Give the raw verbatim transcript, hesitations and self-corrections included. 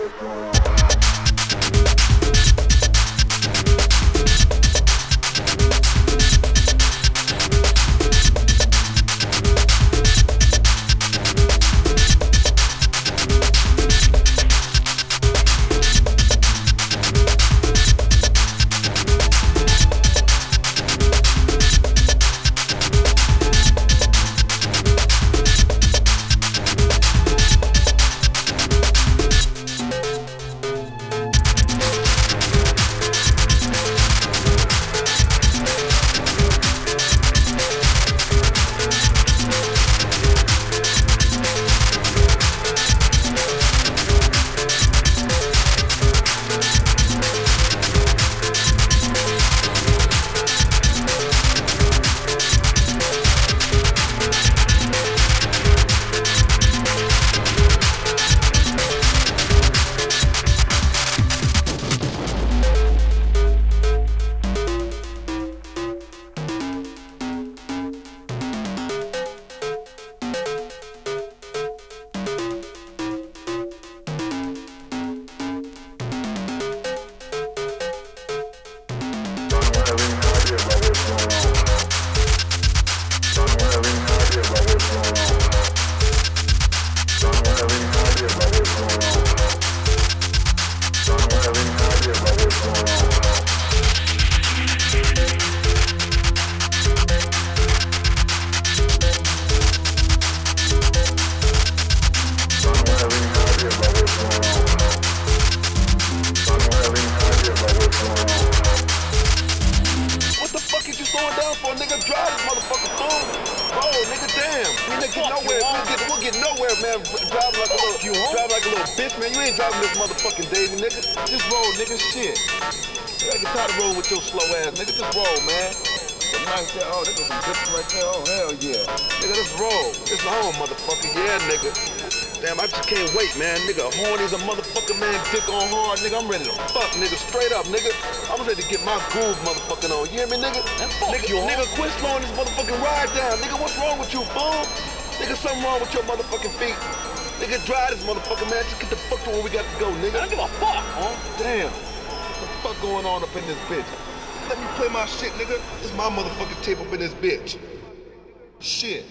I'm ready to fuck, nigga, straight up, nigga. I'm ready to get my groove motherfucking on. You hear me, nigga? Nigga, you, nigga, quit slowing this motherfucking ride down. Nigga, what's wrong with you, fool? Nigga, something wrong with your motherfucking feet. Nigga, drive this motherfucker, man. Just get the fuck to where we got to go, nigga. I don't give a fuck, huh? Damn. What the fuck going on up in this bitch? Let me play my shit, nigga. This is my motherfucking tape up in this bitch. Shit.